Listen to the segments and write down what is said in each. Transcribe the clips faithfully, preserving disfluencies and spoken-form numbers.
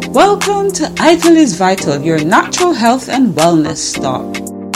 Welcome to Ital is Vital, your natural health and wellness stop.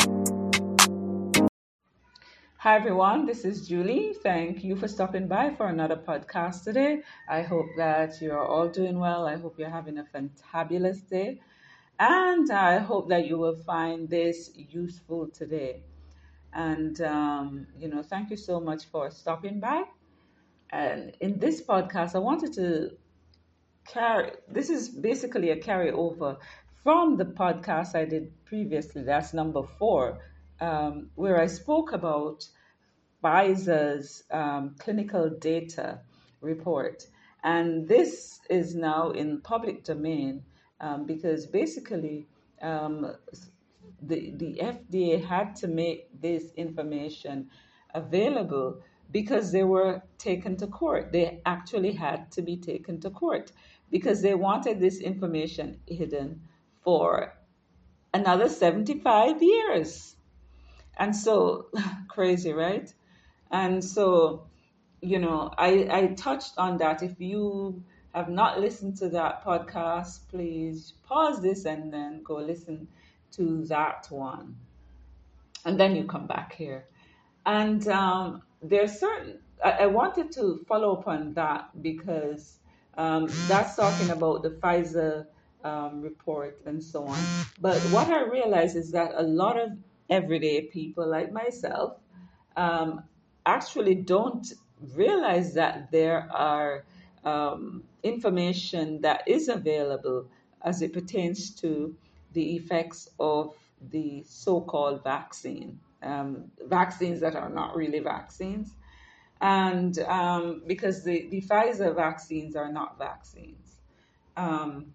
Hi everyone, this is Julie. Thank you for stopping by for another podcast today. I hope that you're all doing well. I hope you're having a fantabulous day. And I hope that you will find this useful today. And, um, you know, thank you so much for stopping by. And in this podcast, I wanted to carry, this is basically a carryover from the podcast I did previously. That's number four, um, where I spoke about Pfizer's um, clinical data report. And this is now in public domain um, because basically um, the, the F D A had to make this information available because they were taken to court. They actually had to be taken to court because they wanted this information hidden for another seventy-five years. And so, crazy, right? And so, you know, I, I touched on that. If you have not listened to that podcast, please pause this and then go listen to that one. And then you come back here. And um, there's certain, I, I wanted to follow up on that because um, that's talking about the Pfizer um, report and so on. But what I realized is that a lot of everyday people like myself um, actually don't realize that there are um, information that is available as it pertains to the effects of the so-called vaccine, um, vaccines that are not really vaccines. And um, because the, the Pfizer vaccines are not vaccines. Um,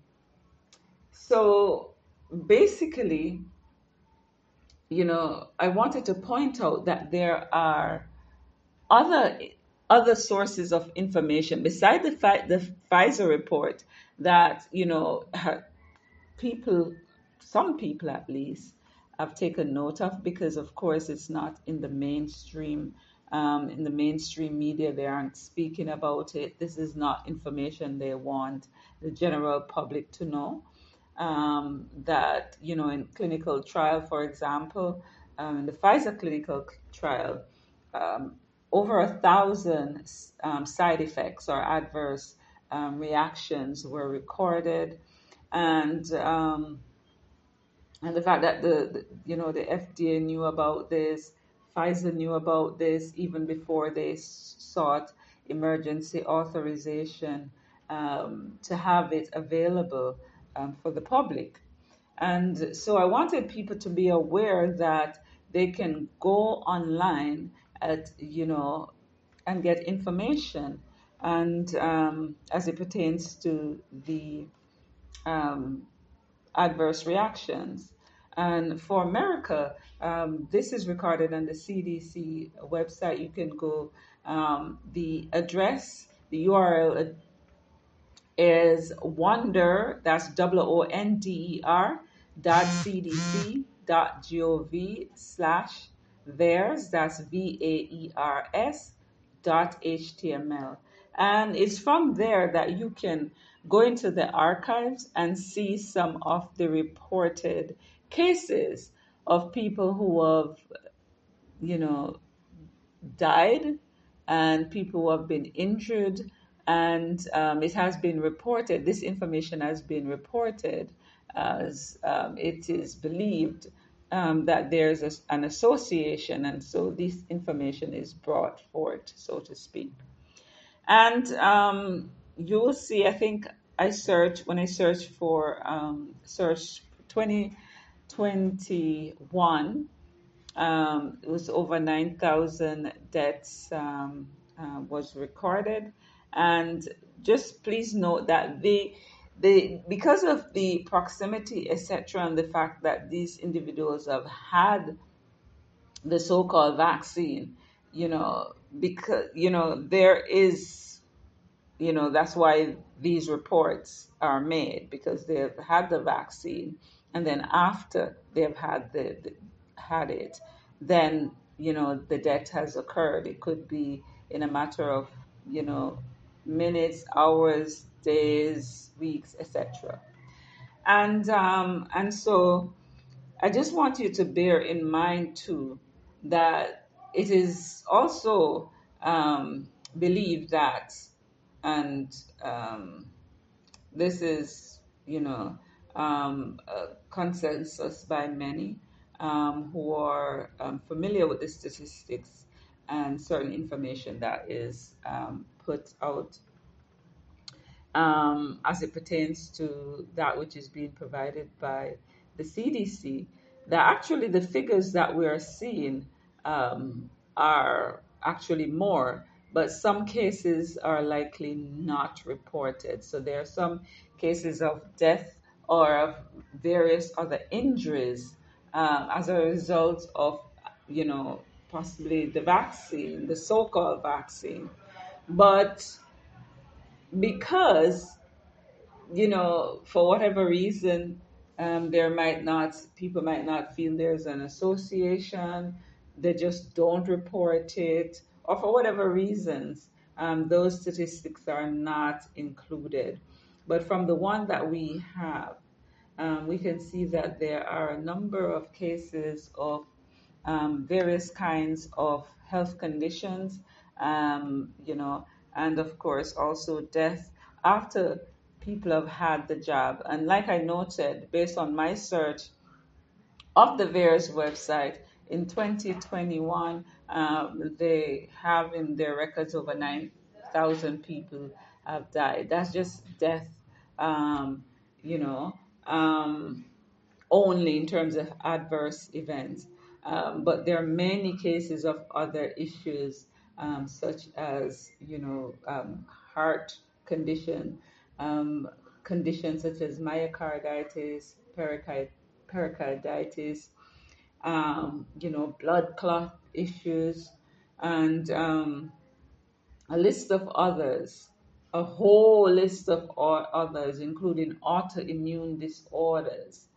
so basically, you know, I wanted to point out that there are other other sources of information beside the fact the Pfizer report that you know people, some people at least, have taken note of because of course it's not in the mainstream. Um, in the mainstream media, they aren't speaking about it. This is not information they want the general public to know. Um, that you know, in clinical trial, for example, um, in the Pfizer clinical trial, um, over a thousand um, side effects or adverse um, reactions were recorded, and um, and the fact that the, the you know the F D A knew about this, Pfizer knew about this even before they s- sought emergency authorization um, to have it available um, for the public. And so I wanted people to be aware that they can go online at, you know, and get information. And um, as it pertains to the um, adverse reactions. And for America, um, this is recorded on the C D C website. You can go, um, the address, the U R L is wonder, that's W O N D E R dot C D C dot gov slash theirs, that's V A E R S dot H T M L. And it's from there that you can go into the archives and see some of the reported cases of people who have, you know, died and people who have been injured. And um, it has been reported, this information has been reported as um, it is believed um, that there's a, an association. And so this information is brought forth, so to speak. And um, you will see, I think I searched, when I searched for, um, search twenty twenty-one, um, it was over nine thousand deaths um, uh, was recorded. And just please note that the, the because of the proximity, et cetera, and the fact that these individuals have had the so-called vaccine, you know, because, you know, there is, you know, that's why these reports are made, because they've had the vaccine, and then after they've had the, the had it, then you know the death has occurred. It could be in a matter of, you know, minutes, hours, days, weeks, et cetera. And um, and so I just want you to bear in mind too that it is also um, believed that, and um, this is, you know, um, a consensus by many um, who are um, familiar with the statistics and certain information that is um, put out um, as it pertains to that which is being provided by the C D C, that actually the figures that we are seeing um, are actually more, but some cases are likely not reported. So there are some cases of death or of various other injuries um, as a result of, you know, possibly the vaccine, the so-called vaccine. But because, you know, for whatever reason, um, there might not, people might not feel there's an association, they just don't report it, or for whatever reasons, um, those statistics are not included. But from the one that we have, um, we can see that there are a number of cases of um, various kinds of health conditions, um, you know, and of course also death after people have had the jab. And like I noted, based on my search of the V A E R S website in twenty twenty-one, um, they have in their records over nine thousand people have died. That's just death, um, you know. Um, only in terms of adverse events. Um, but there are many cases of other issues, um, such as, you know, um, heart condition, um, conditions such as myocarditis, pericard- pericarditis, um, you know, blood clot issues, and um, a list of others, a whole list of o- others, including autoimmune disorders.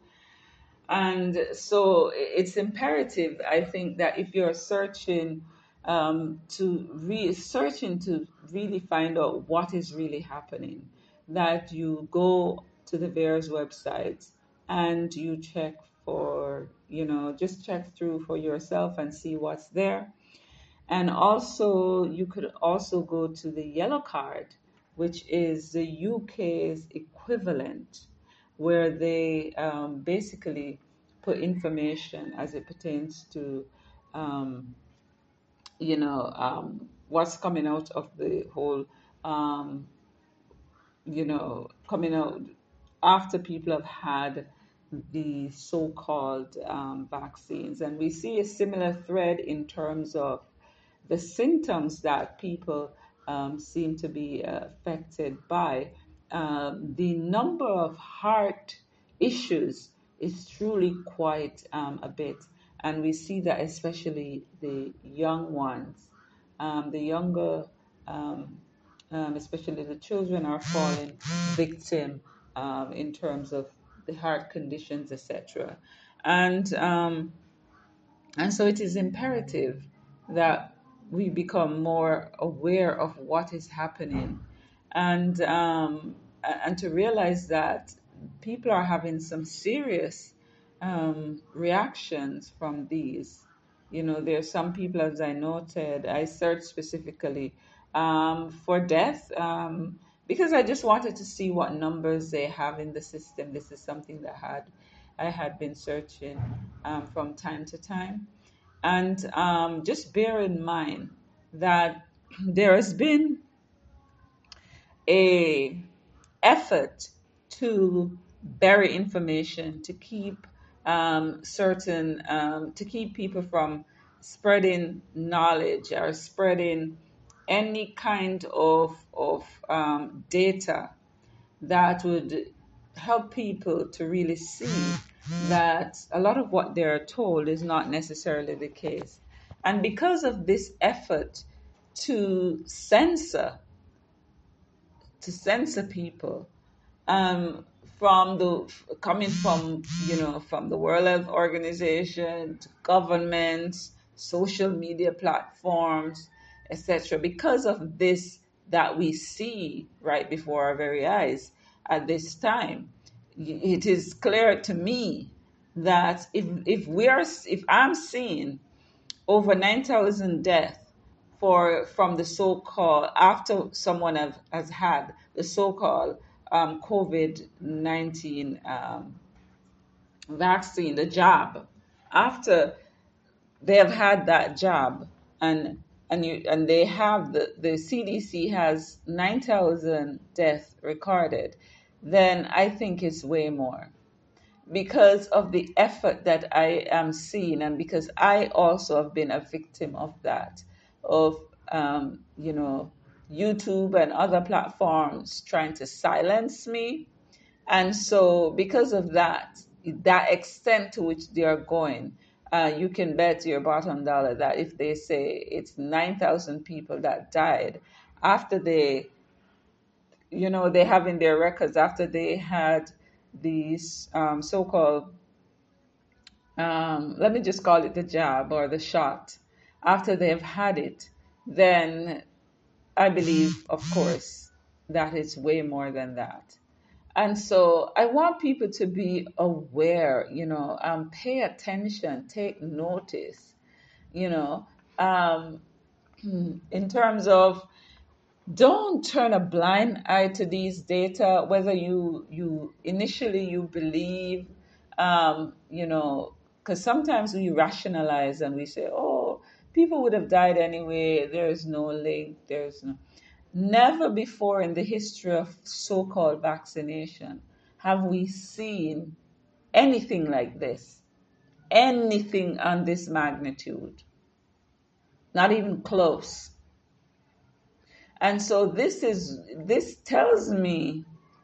And so it's imperative, I think, that if you're searching um, to re searching to really find out what is really happening, that you go to the V A E R S website and you check for, you know, just check through for yourself and see what's there. And also, you could also go to the yellow card, which is the U K's equivalent, where they um, basically put information as it pertains to, um, you know, um, what's coming out of the whole, um, you know, coming out after people have had the so-called um, vaccines. And we see a similar thread in terms of the symptoms that people um, seem to be uh, affected by. Um, the number of heart issues is truly quite um, a bit. And we see that especially the young ones, um, the younger, um, um, especially the children, are falling victim um, in terms of the heart conditions, et cetera. And um, and so it is imperative that we become more aware of what is happening, and um, and to realize that people are having some serious um, reactions from these. You know, there are some people, as I noted, I searched specifically um, for death um, because I just wanted to see what numbers they have in the system. This is something that had I had been searching um, from time to time. And um, just bear in mind that there has been a effort to bury information, to keep um, certain, um, to keep people from spreading knowledge or spreading any kind of of um, data that would help people to really see that a lot of what they're told is not necessarily the case. And because of this effort to censor, to censor people, um, from the coming from, you know, from the World Health Organization to governments, social media platforms, et cetera. Because of this that we see right before our very eyes at this time, it is clear to me that if if we are if I'm seeing over nine thousand deaths for from the so-called after someone have, has had the so-called um, COVID nineteen um, vaccine, the jab, after they have had that jab, and and you and they have the the C D C has nine thousand deaths recorded, then I think it's way more because of the effort that I am seeing, and because I also have been a victim of that, of um, you know, YouTube and other platforms trying to silence me. And so, because of that, that extent to which they are going, uh, you can bet your bottom dollar that if they say it's nine thousand people that died after they, you know, they have in their records after they had these um, so called, um, let me just call it the jab or the shot, after they've had it, then I believe, of course, that it's way more than that. And so I want people to be aware, you know, um, pay attention, take notice, you know, um, in terms of don't turn a blind eye to these data, whether you you initially you believe, um, you know, because sometimes we rationalize and we say, oh, people would have died anyway. There's no link. There's no. Never before in the history of so-called vaccination have we seen anything like this, anything on this magnitude, not even close. And so this is this tells me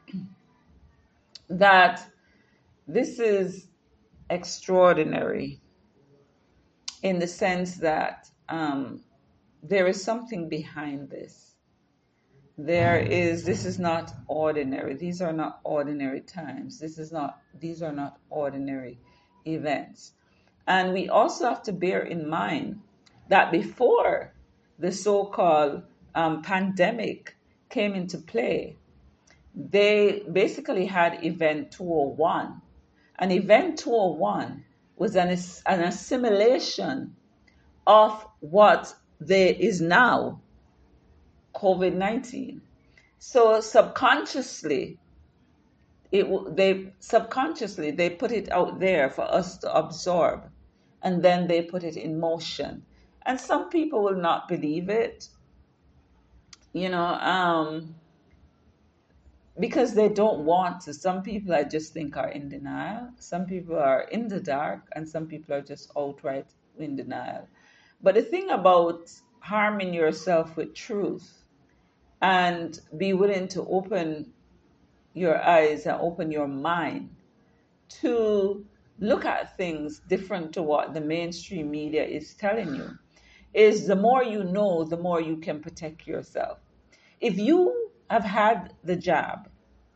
that this is extraordinary in the sense that um, there is something behind this. There is, this is not ordinary. These are not ordinary times. This is not, these are not ordinary events. And we also have to bear in mind that before the so-called um, pandemic came into play, they basically had Event two oh one. And Event two oh one was an, an assimilation of what there is now COVID nineteen. So subconsciously, it they subconsciously they put it out there for us to absorb, and then they put it in motion. And some people will not believe it, you know, um, because they don't want to. Some people I just think are in denial. Some people are in the dark, and some people are just outright in denial. But the thing about harming yourself with truth and be willing to open your eyes and open your mind to look at things different to what the mainstream media is telling you is the more you know, the more you can protect yourself. If you have had the jab,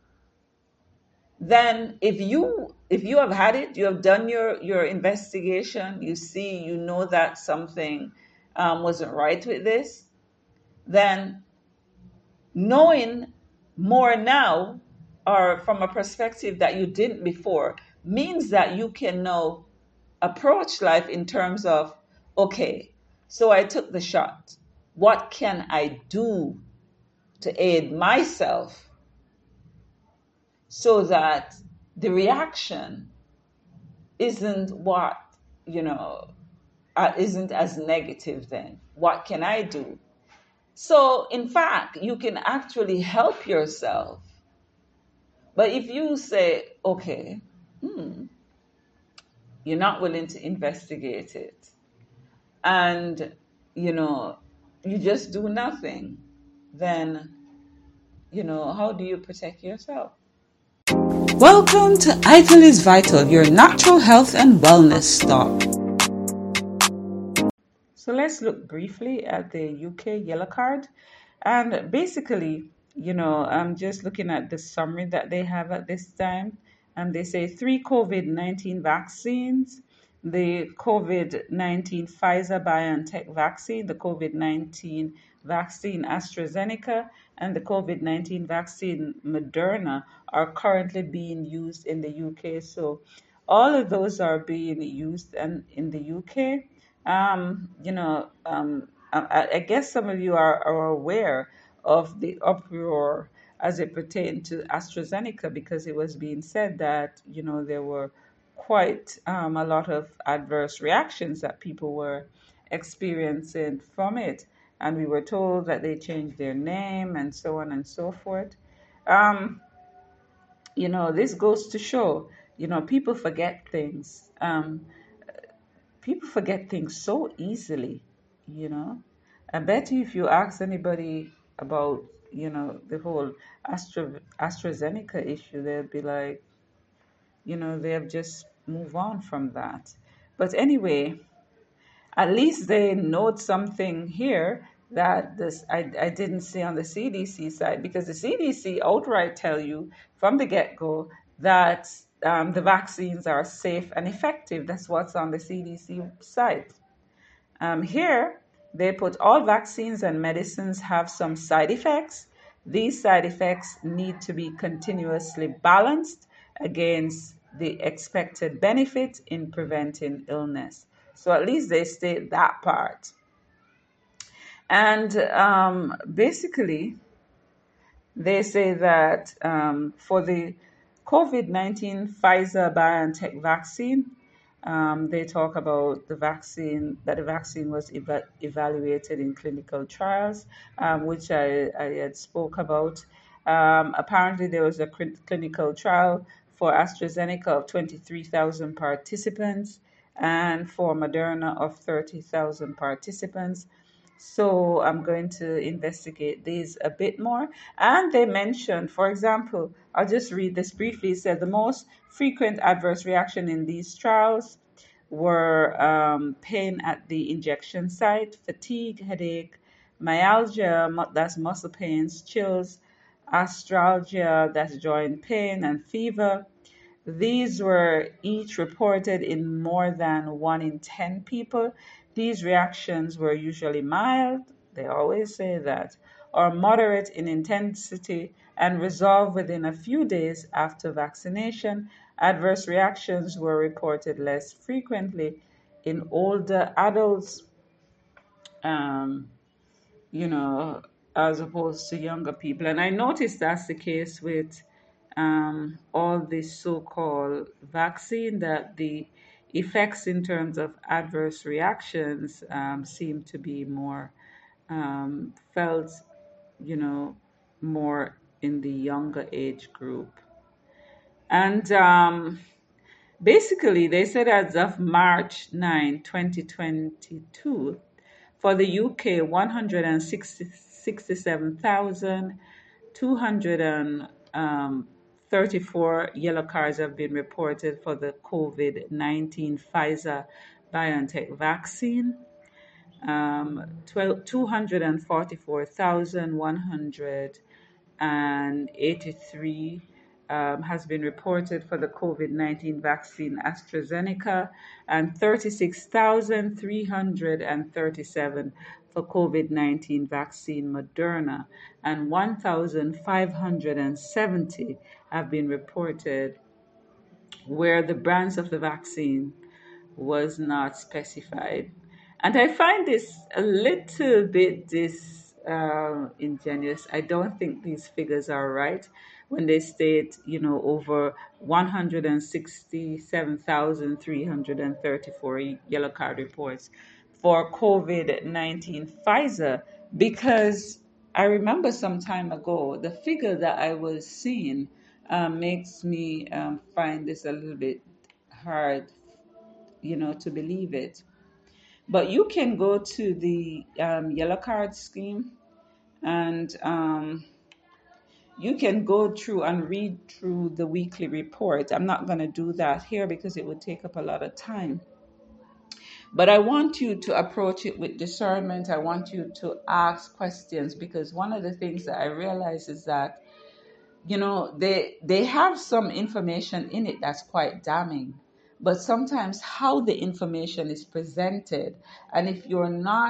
then if you if you have had it, you have done your your investigation, you see, you know that something um, wasn't right with this, then knowing more now or from a perspective that you didn't before means that you can now approach life in terms of, okay, so I took the shot. What can I do to aid myself so that the reaction isn't what, you know, uh, isn't as negative then? What can I do? So, in fact, you can actually help yourself. But if you say, okay, hmm, you're not willing to investigate it, and, you know, you just do nothing, then, you know, how do you protect yourself? Welcome to Ital is Vital, your natural health and wellness stop. So let's look briefly at the U K yellow card. And basically, you know, I'm just looking at the summary that they have at this time. And they say three COVID nineteen vaccines, the COVID nineteen Pfizer BioNTech vaccine, the COVID nineteen vaccine AstraZeneca and the COVID nineteen vaccine Moderna are currently being used in the U K. So all of those are being used and in the U K. Um, you know, um, I, I guess some of you are, are aware of the uproar as it pertained to AstraZeneca because it was being said that, you know, there were quite um, a lot of adverse reactions that people were experiencing from it. And we were told that they changed their name and so on and so forth. Um, you know, this goes to show, you know, people forget things. Um, people forget things so easily, you know. I bet you if you ask anybody about, you know, the whole Astra, AstraZeneca issue, they'll be like, you know, they've just moved on from that. But anyway, at least they note something here that this I, I didn't see on the C D C side, because the C D C outright tell you from the get-go that um, the vaccines are safe and effective. That's what's on the C D C site. Um, here, they put all vaccines and medicines have some side effects. These side effects need to be continuously balanced against the expected benefit in preventing illness. So at least they state that part. And um, basically, they say that um, for the COVID nineteen Pfizer BioNTech vaccine, um, they talk about the vaccine, that the vaccine was eva- evaluated in clinical trials, um, which I, I had spoke about. Um, apparently, there was a cl- clinical trial for AstraZeneca of twenty-three thousand participants and for Moderna of thirty thousand participants. So I'm going to investigate these a bit more. And they mentioned, for example, I'll just read this briefly. It said the most frequent adverse reaction in these trials were um, pain at the injection site, fatigue, headache, myalgia, mu- that's muscle pains, chills, arthralgia, that's joint pain, and fever. These were each reported in more than one in ten people. These reactions were usually mild, they always say that, or moderate in intensity and resolved within a few days after vaccination. Adverse reactions were reported less frequently in older adults, um, you know, as opposed to younger people. And I noticed that's the case with um, all this so-called vaccine, that the effects in terms of adverse reactions um, seem to be more um, felt, you know, more in the younger age group. And um, basically, they said as of March ninth, twenty twenty-two, for the U K, one hundred sixty-seven thousand two hundred thirty-four yellow cards have been reported for the COVID nineteen Pfizer BioNTech vaccine. Um, two hundred forty-four thousand one hundred eighty-three um, has been reported for the COVID nineteen vaccine AstraZeneca, and thirty-six thousand three hundred thirty-seven for COVID nineteen vaccine Moderna, and one thousand five hundred seventy have been reported where the brands of the vaccine was not specified. And I find this a little bit dis uh, ingenious. I don't think these figures are right when they state, you know, over one hundred sixty-seven thousand three hundred thirty-four yellow card reports for COVID nineteen Pfizer, because I remember some time ago, the figure that I was seeing um, makes me um, find this a little bit hard, you know, to believe it. But you can go to the um, yellow card scheme, and um, you can go through and read through the weekly report. I'm not going to do that here because it would take up a lot of time. But I want you to approach it with discernment. I want you to ask questions, because one of the things that I realize is that, you know, they they have some information in it that's quite damning, but sometimes how the information is presented, and if you're not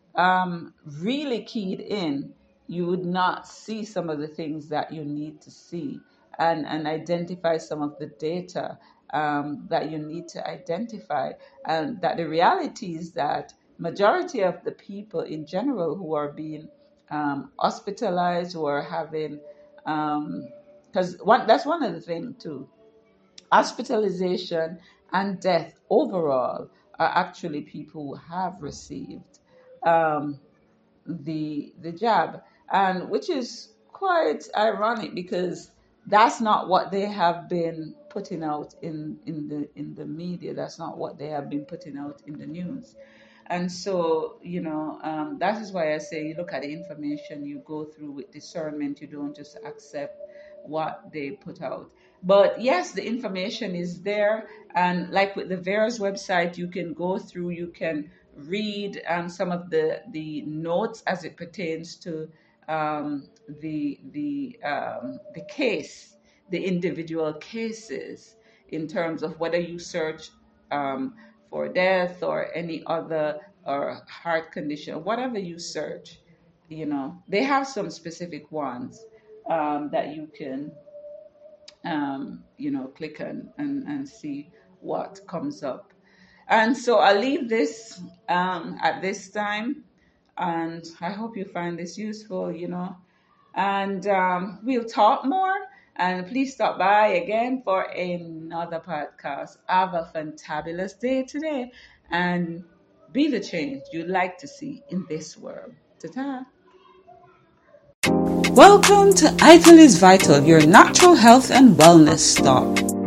um, really keyed in, you would not see some of the things that you need to see, and, and identify some of the data um, that you need to identify. And that the reality is that majority of the people in general who are being um, hospitalized, who are having, because one that's one of the things too, hospitalization and death overall are actually people who have received um, the the jab, and which is quite ironic because that's not what they have been putting out in in the in the media. That's not what they have been putting out in the news. And so, you know, um, that is why I say you look at the information, you go through with discernment, you don't just accept what they put out. But yes, the information is there. And like with the VAERS website, you can go through, you can read um, some of the, the notes as it pertains to um, the, the, um, the case, the individual cases, in terms of whether you search um, for death or any other or heart condition, whatever you search, you know, they have some specific ones um, that you can, um, you know, click on and, and see what comes up. And so I'll leave this um, at this time, and I hope you find this useful, you know, and um, we'll talk more. And please stop by again for another podcast. Have a fantabulous day today and be the change you'd like to see in this world. Ta-ta. Welcome to Ital is Vital, your natural health and wellness stop.